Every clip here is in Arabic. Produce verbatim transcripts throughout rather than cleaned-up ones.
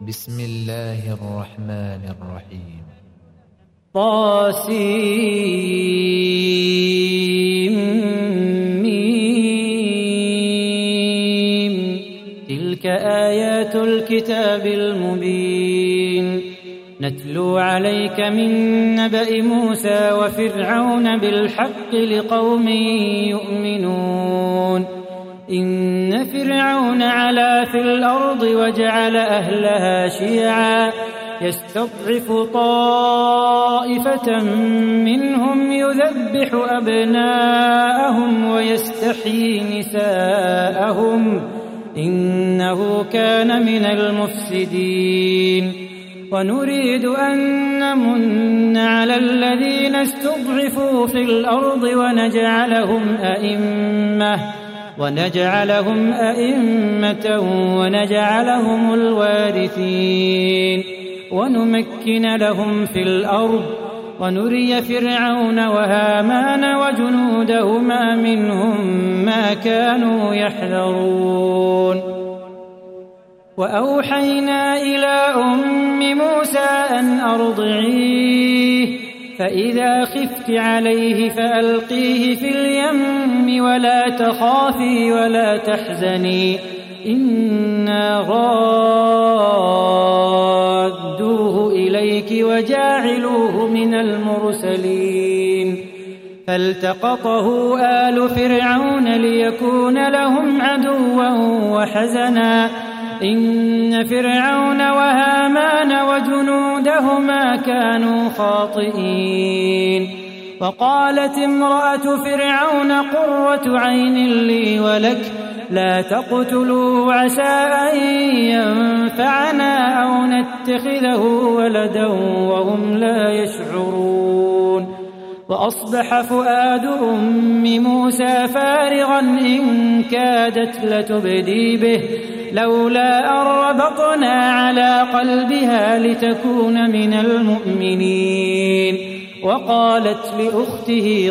بسم الله الرحمن الرحيم. طاسيم. تلك آيات الكتاب المبين. نتلو عليك من نبأ موسى وفرعون بالحق لقوم يؤمنون. إن فرعون علا في الأرض وجعل أهلها شيعا يستضعف طائفة منهم يذبح أبناءهم ويستحيي نساءهم إنه كان من المفسدين. ونريد أن نمن على الذين استضعفوا في الأرض ونجعلهم أئمة ونجعلهم أئمة ونجعلهم الوارثين ونمكن لهم في الأرض ونري فرعون وهامان وجنودهما منهم ما كانوا يحذرون. وأوحينا إلى أم موسى أن أرضعيه فإذا خفت عليه فألقيه في اليم ولا تخافي ولا تحزني إنا رادوه إليك وجاعلوه من المرسلين. فالتقطه آل فرعون ليكون لهم عدوا وحزنا إن فرعون وهامان وجنودهما كانوا خاطئين. وقالت امرأة فرعون قرة عين لي ولك لا تقتلوه عسى أن ينفعنا أو نتخذه ولدا وهم لا يشعرون. وأصبح فؤاد أم موسى فارغا إن كادت لتبدي به لولا أن ربطنا على قلبها لتكون من المؤمنين. وقالت لأخته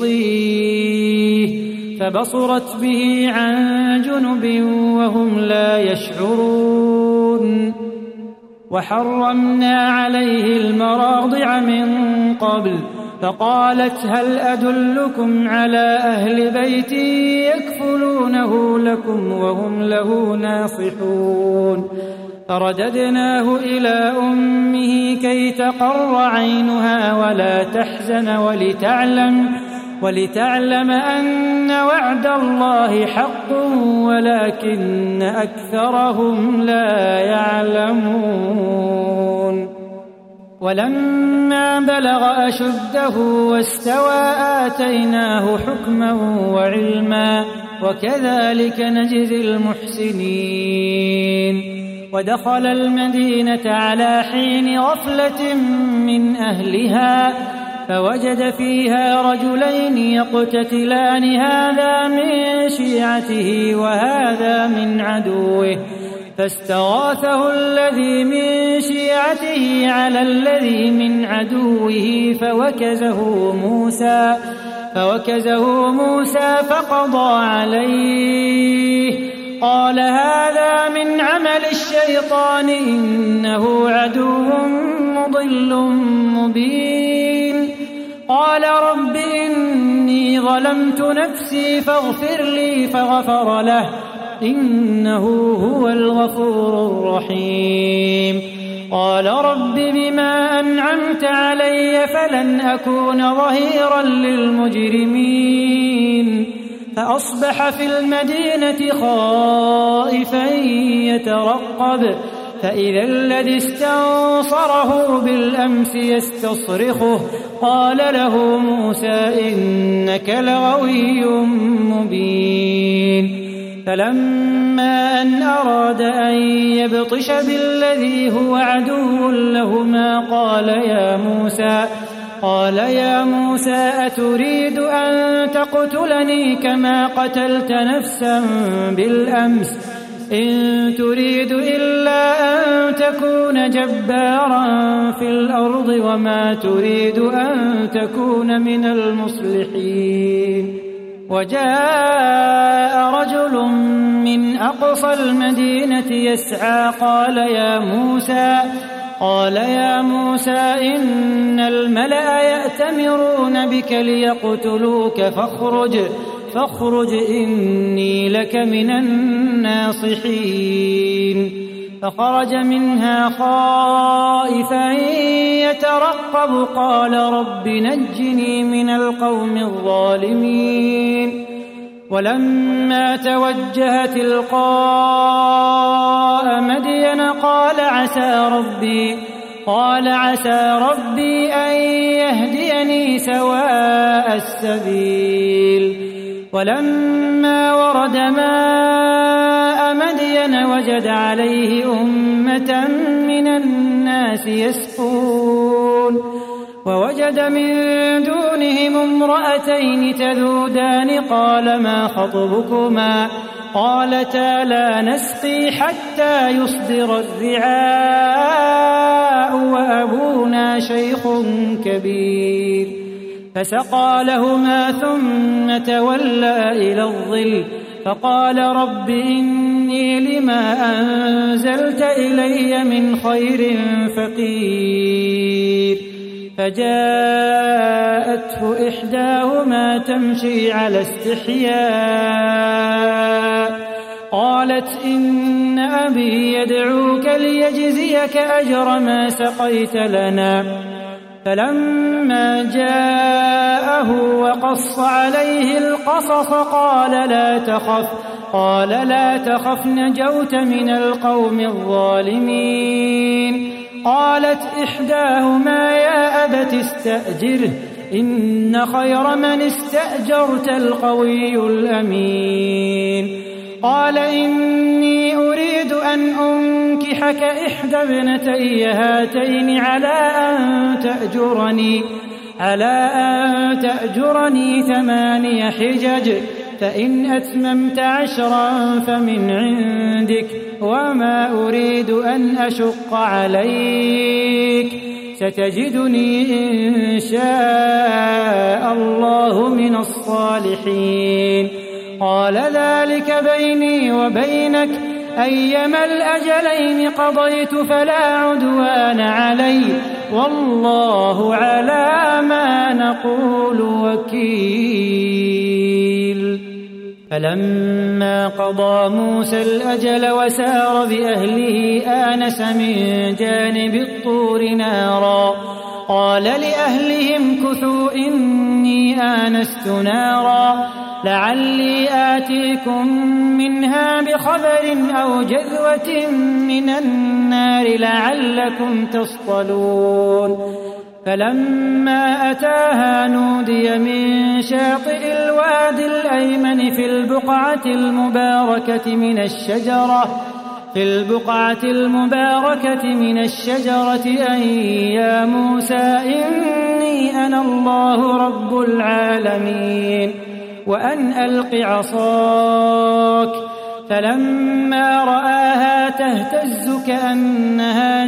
قصيه فبصرت به عن جنب وهم لا يشعرون. وحرمنا عليه المراضع من قبل فقالت هل أدلكم على أهل بيت يكفلونه لكم وهم له ناصحون. فرددناه إلى أمه كي تقر عينها ولا تحزن ولتعلم, ولتعلم أن وعد الله حق ولكن أكثرهم لا يعلمون. ولما بلغ أشده واستوى آتيناه حكما وعلما وكذلك نجزي المحسنين. ودخل المدينة على حين غفلة من أهلها فوجد فيها رجلين يقتتلان هذا من شيعته وهذا من عدوه فاستغاثه الذي من شيعته على الذي من عدوه فوكزه موسى فوكزه موسى فقضى عليه قال هذا من عمل الشيطان إنه عدو مضل مبين. قال رب إني ظلمت نفسي فاغفر لي فغفر له إنه هو الغفور الرحيم. قال رب بما أنعمت علي فلن أكون ظهيرا للمجرمين. فأصبح في المدينة خائفا يترقب فإذا الذي استنصره بالأمس يستصرخه قال له موسى إنك لغوي مبين. فلما أن أراد أن يبطش بالذي هو عدو لهما قال يا موسى قال يا موسى أتريد أن تقتلني كما قتلت نفسا بالأمس إن تريد إلا أن تكون جبارا في الأرض وما تريد أن تكون من المصلحين. وجاء رجل من أقصى المدينة يسعى قال يا موسى قال يا موسى إن الملأ يأتمرون بك ليقتلوك فاخرج فاخرج إني لك من الناصحين. فخرج منها خائفا يترقب قال رب نجني من القوم الظالمين. ولما توجه تلقاء مدين قال عسى ربي قال عسى ربي أن يهديني سواء السبيل. ولما ورد ماء مدين وجد عليه أمة من الناس يسقون ووجد من دونهم امرأتين تذودان قال ما خطبكما قالتا لا نسقي حتى يصدر الرعاء وأبونا شيخ كبير. فسقى لهما ثم تولى إلى الظل فقال رب إني لما أنزلت إلي من خير فقير. فجاءته إحداهما تمشي على استحياء قالت إن أبي يدعوك ليجزيك أجر ما سقيت لنا. فلما جاءه وقص عليه القصص قال لا تخف قال لا تخف نجوت من القوم الظالمين. قالت إحداهما يا أبت استأجره إن خير من استأجرت القوي الأمين. قال إني أريد أن أنكحك إحدى ابنتي هاتين على أن تأجرني على أن تأجرني ثماني حجج فإن أتممت عشرا فمن عندك وما أريد أن أشق عليك ستجدني إن شاء الله من الصالحين. قال ذلك بيني وبينك أيما الأجلين قضيت فلا عدوان علي والله على ما نقول وكيل. فلما قضى موسى الأجل وسار بأهله آنس من جانب الطور نارا قال لأهلهم كثوا إني آنست نارا لعلي آتيكم منها بخبر أو جذوة من النار لعلكم تصطلون. فلما أتاها نودي من شاطئ الوادي الأيمن في البقعة المباركة من الشجرة في البقعة المباركة من الشجرة أن يا موسى إني أنا الله رب العالمين وأن ألق عصاك. فلما رآها تهتز كأنها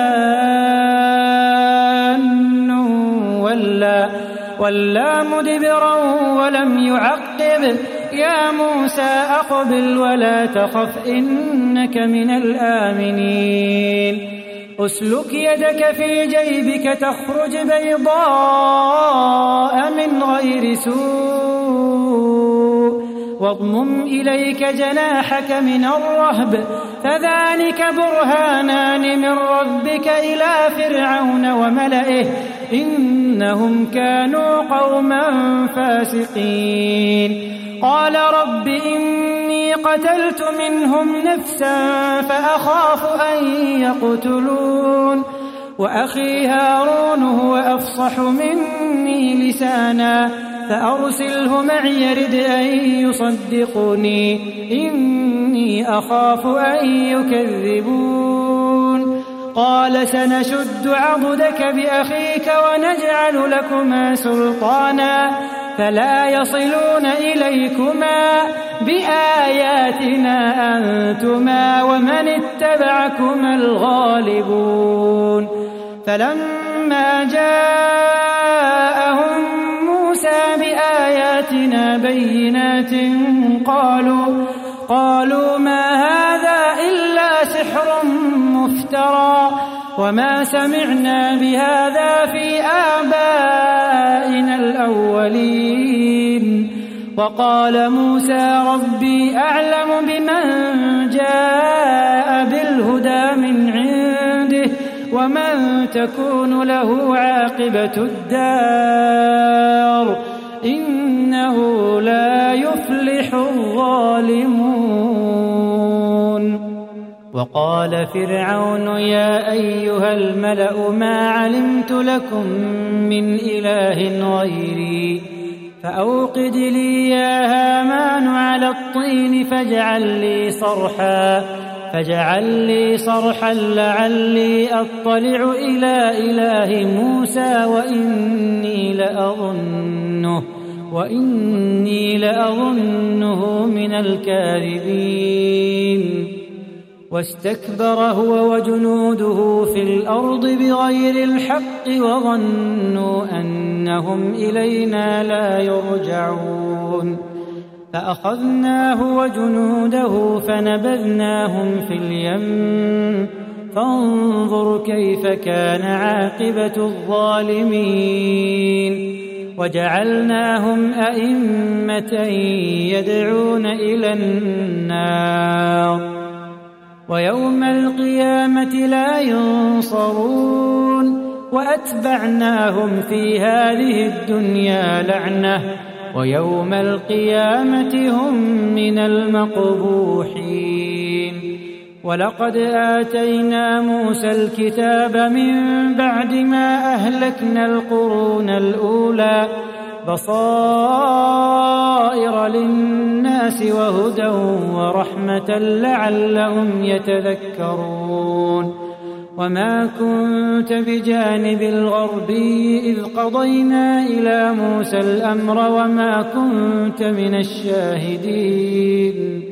جان ولا, ولا مدبرا ولم يعقب يا موسى أقبل ولا تخف إنك من الآمنين. أسلك يدك في جيبك تخرج بيضاء من غير سوء واضمم إليك جناحك من الرهب فذلك برهانان من ربك إلى فرعون وملئه إنهم كانوا قوما فاسقين. قال رب إني قتلت منهم نفسا فأخاف أن يقتلون وأخي هارون هو أفصح مني لسانا فأرسله معي يرد أن يصدقني إني أخاف أن يكذبون. قال سنشد عضدك بأخيك ونجعل لكما سلطانا فلا يصلون إليكما بآياتنا أنتما ومن اتبعكما الغالبون. فلما جاءهم موسى بآياتنا بينات قالوا قالوا ما هذا إلا سحر مفترى وما سمعنا بهذا في آبائنا الأولين. وقال موسى ربي أعلم بمن جاء بالهدى من عنده ومن تكون له عاقبة الدار إنه لا يفلح الظالمون. وقال فرعون يا أيها الملأ ما علمت لكم من إله غيري فأوقد لي يا هامان على الطين فاجعل لي صرحا فاجعل لي صرحا لعلي أطلع إلى إله موسى وإني لأظنه وإني لأظنه من الكاذبين. واستكبر هو وجنوده في الأرض بغير الحق وظنوا أنهم إلينا لا يرجعون. فأخذناه وجنوده فنبذناهم في اليم فانظر كيف كان عاقبة الظالمين. وجعلناهم أئمة يدعون إلى النار ويوم القيامة لا ينصرون. وأتبعناهم في هذه الدنيا لعنة ويوم القيامة هم من المقبوحين. ولقد آتينا موسى الكتاب من بعد ما أهلكنا القرون الأولى بصائر للناس وهدى ورحمة لعلهم يتذكرون. وما كنت بجانب الغربي إذ قضينا إلى موسى الأمر وما كنت من الشاهدين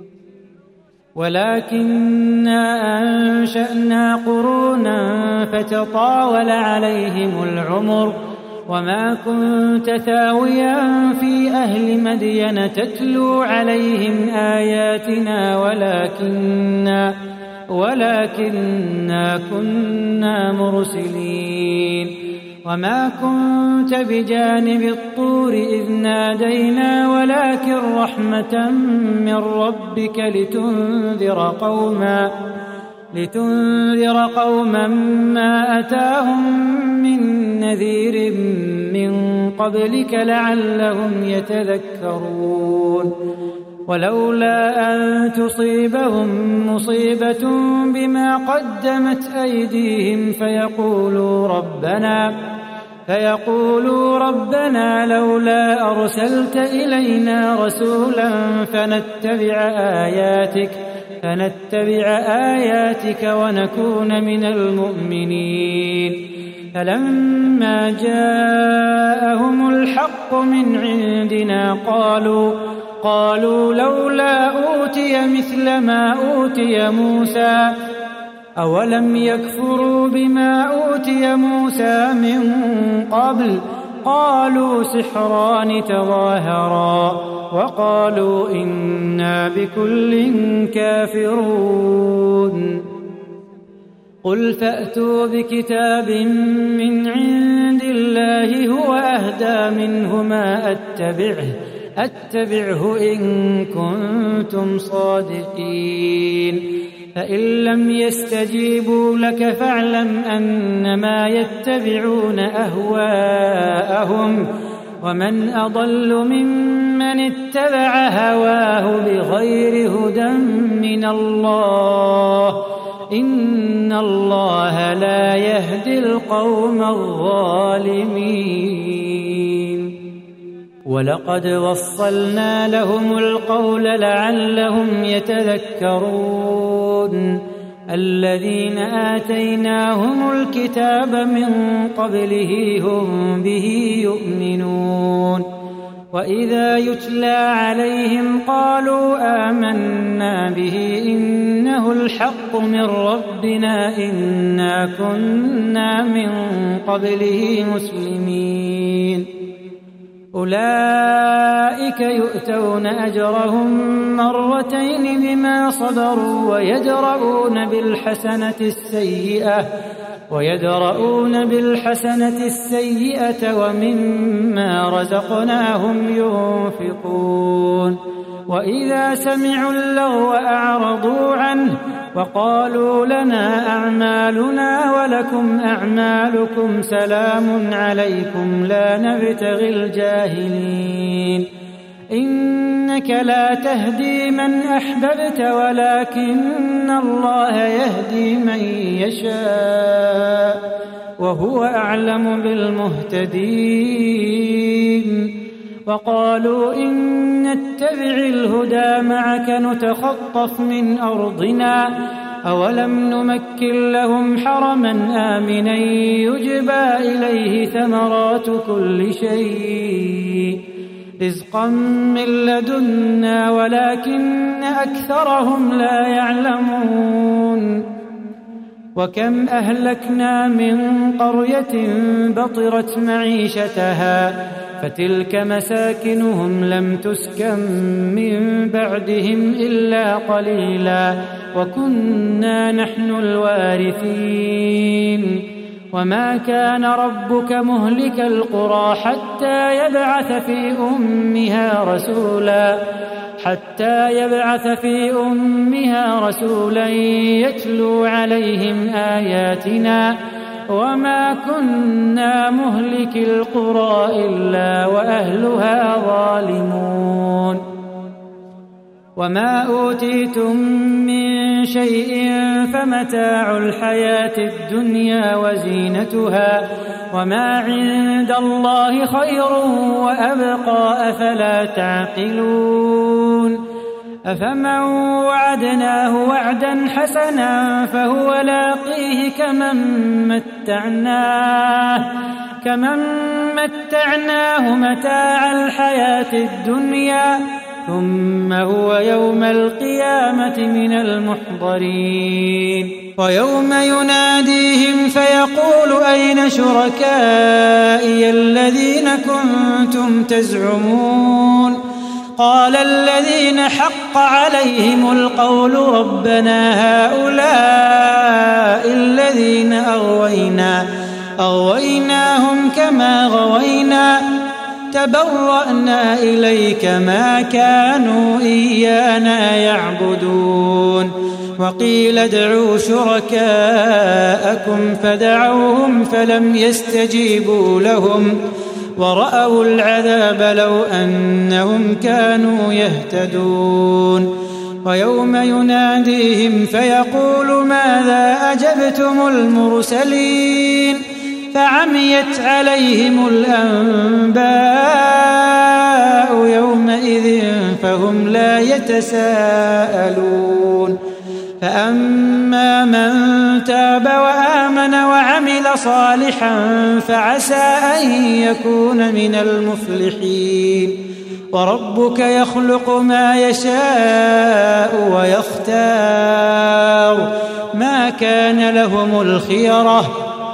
ولكننا أنشأنا قرونا فتطاول عليهم العمر وما كنت ثاويا في أهل مدين تتلو عليهم آياتنا ولكننا ولكننا كنا مرسلين. وما كنت بجانب الطور إذ نادينا ولكن رحمة من ربك لتنذر قوما لتنذر قوما ما أتاهم من نذير من قبلك لعلهم يتذكرون. ولولا أن تصيبهم مصيبة بما قدمت أيديهم فيقولوا ربنا فيقولوا ربنا لولا أرسلت إلينا رسولا فنتبع آياتك فنتبع آياتك ونكون من المؤمنين. فلما جاءهم الحق من عندنا قالوا قالوا لولا أوتي مثل ما أوتي موسى أولم يكفروا بما أوتي موسى من قبل قالوا سحران تظاهرا وقالوا إنا بكل كافرون. قل فأتوا بكتاب من عند الله هو أهدى منهما أتبعه أتبعه إن كنتم صادقين. فإن لم يستجيبوا لك فاعلم أنما يتبعون أهواءهم ومن أضل ممن اتبع هواه بغير هدى من الله إن الله لا يهدي القوم الظالمين. ولقد وصلنا لهم القول لعلهم يتذكرون. الذين آتيناهم الكتاب من قبله هم به يؤمنون. وإذا يتلى عليهم قالوا آمنا به إنه الحق من ربنا إنا كنا من قبله مسلمين. أولئك يؤتون أجرهم مرتين بما صبروا ويدرؤون بالحسنة السيئة ويدرؤون بالحسنة السيئة ومما رزقناهم ينفقون وإذا سمعوا اللغو أعرضوا عنه وقالوا لنا أعمالنا ولكم أعمالكم سلام عليكم لا نبتغي الجاهلين إنك لا تهدي من أحببت ولكن الله يهدي من يشاء وهو أعلم بالمهتدين وقالوا إن نتبع الهدى معك نتخطف من أرضنا أولم نمكن لهم حرما آمنا يجبى إليه ثمرات كل شيء رزقا من لدنا ولكن أكثرهم لا يعلمون وكم أهلكنا من قرية بطرت معيشتها فتلك مساكنهم لم تسكن من بعدهم إلا قليلا وكنا نحن الوارثين وما كان ربك مهلك القرى حتى يبعث في أمها رسولا حتى يبعث في أمها رسولا يتلو عليهم آياتنا وما كنا مهلك القرى إلا وأهلها ظالمون وما أوتيتم من شيء فمتاع الحياة الدنيا وزينتها وما عند الله خير وأبقى أفلا تعقلون أفمن وعدناه وعدا حسنا فهو لاقيه كمن متعناه كمن متعناه متاع الحياة الدنيا ثم هو يوم القيامة من المحضرين ويوم يناديهم فيقول أين شركائي الذين كنتم تزعمون قال الذين حق عليهم القول ربنا هؤلاء الذين أغوينا أغويناهم كما غوينا تبرأنا إليك ما كانوا إيانا يعبدون وقيل ادعوا شركاءكم فدعوهم فلم يستجيبوا لهم ورأوا العذاب لو أنهم كانوا يهتدون ويوم يناديهم فيقول ماذا أجبتم المرسلين فعميت عليهم الأنباء يومئذ فهم لا يتساءلون فأما من تاب وآمن وعمل صالحا فعسى أن يكون من المفلحين وربك يخلق ما يشاء ويختار ما كان لهم الخيرة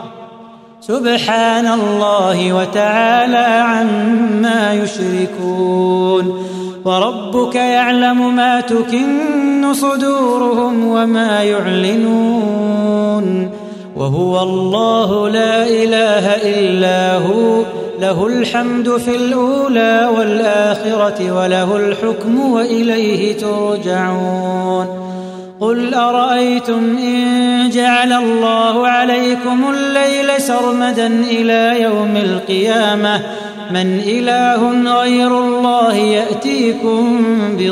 سبحان الله وتعالى عما يشركون وربك يعلم ما تكن صدورهم وما يعلنون وهو الله لا إله إلا هو له الحمد في الأولى والآخرة وله الحكم وإليه ترجعون قل أرأيتم إن جعل الله عليكم الليل سرمدا إلى يوم القيامة من إله غير الله يأتيكم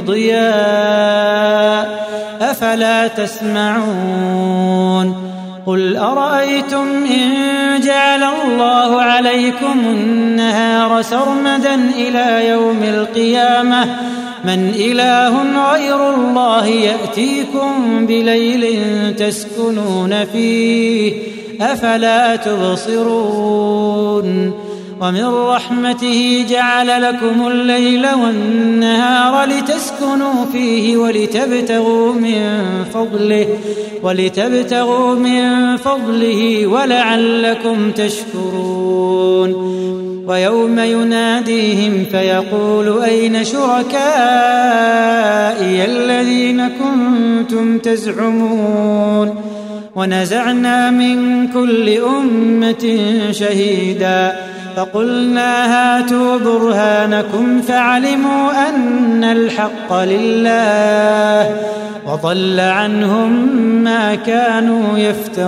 بضياء أفلا تسمعون قل أرأيتم إن جعل الله عليكم النهار سرمدا إلى يوم القيامة من إله غير الله يأتيكم بليل تسكنون فيه أفلا تبصرون ومن رحمته جعل لكم الليل والنهار لتسكنوا فيه ولتبتغوا من فضله ولتبتغوا من فضله ولعلكم تشكرون ويوم يناديهم فيقول أين شركائي الذين كنتم تزعمون ونزعنا من كل أمة شهيدا فقلنا هاتوا برهانكم فعلموا أن الحق لله وضل عنهم ما كانوا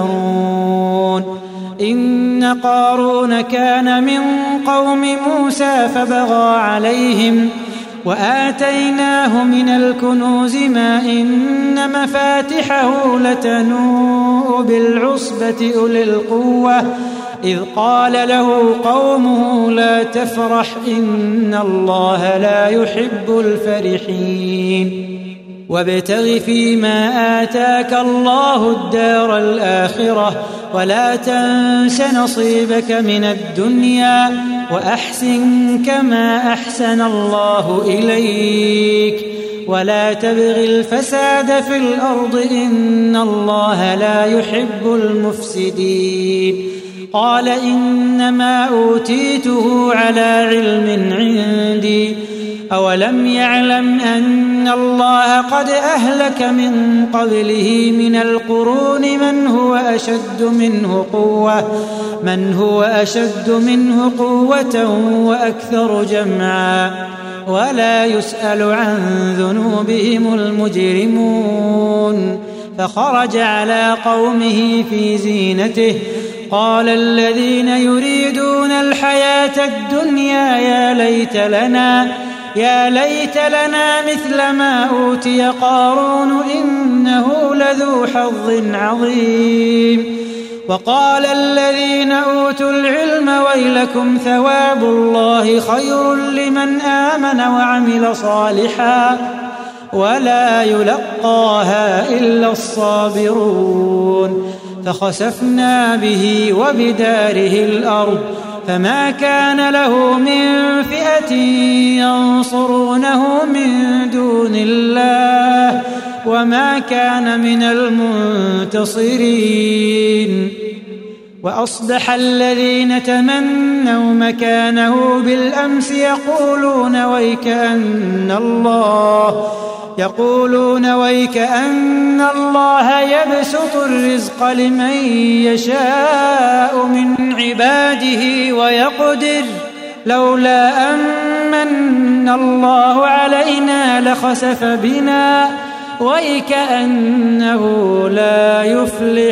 يفترون إن قارون كان من قوم موسى فبغى عليهم وآتيناه من الكنوز ما إن مفاتحه لتنوء بالعصبة أولي القوة إذ قال له قومه لا تفرح إن الله لا يحب الفرحين وابتغ فيما آتاك الله الدار الآخرة ولا تنس نصيبك من الدنيا وأحسن كما أحسن الله إليك ولا تبغ الفساد في الأرض إن الله لا يحب المفسدين قال إنما أوتيته على علم عندي أولم يعلم أن الله قد أهلك من قبله من القرون من هو أشد منه قوة من هو أشد منه قوة وأكثر جمعا ولا يسأل عن ذنوبهم المجرمون فخرج على قومه في زينته قال الذين يريدون الحياة الدنيا يا ليت لنا يا ليت لنا مثل ما أوتي قارون إنه لذو حظ عظيم وقال الذين أوتوا العلم ويلكم ثواب الله خير لمن آمن وعمل صالحا ولا يلقاها إلا الصابرون فخسفنا به وبداره الأرض فما كان له من فئة ينصرونه من دون الله وما كان من المنتصرين وأصبح الذين تمنوا مكانه بالأمس يقولون ويكأن الله يقولون ويكأن الله يبسط الرزق لمن يشاء من عباده ويقدر لولا أمن الله علينا لخسف بنا ويكأنه لا يفلح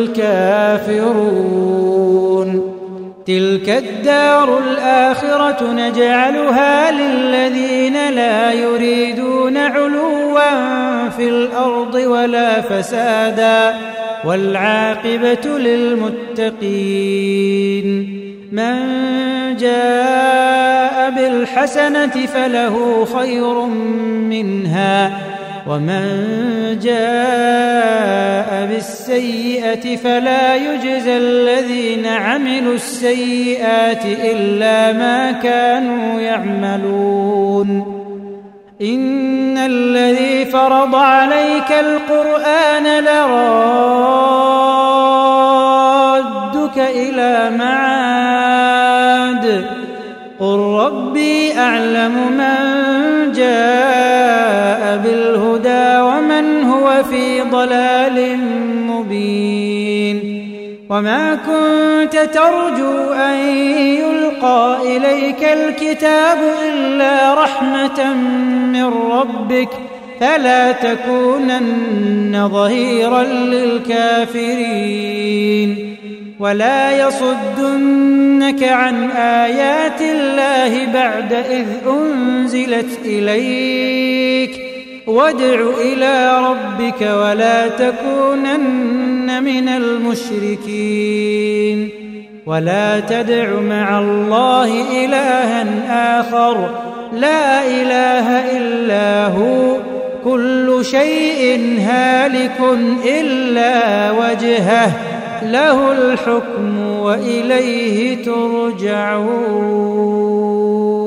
الكافرون تلك الدار الآخرة نجعلها للذين لا يريدون علوا في الأرض ولا فسادا والعاقبة للمتقين من جاء بالحسنة فله خير منها ومن جاء بالسيئة فلا يجزى الذين عملوا السيئات إلا ما كانوا يعملون إن الذي فرض عليك القرآن لرادك إلى معاد قل ربي أعلم من جاء بالهدى ومن هو في ضلال مبين وما كنت ترجو أن يلقى إليك الكتاب إلا رحمة من ربك فلا تكونن ظهيرا للكافرين ولا يصدنك عن آيات الله بعد إذ أنزلت إليك وادع إلى ربك ولا تكونن من المشركين ولا تدع مع الله إلها آخر لا إله إلا هو كل شيء هالك إلا وجهه له الحكم وإليه ترجعون.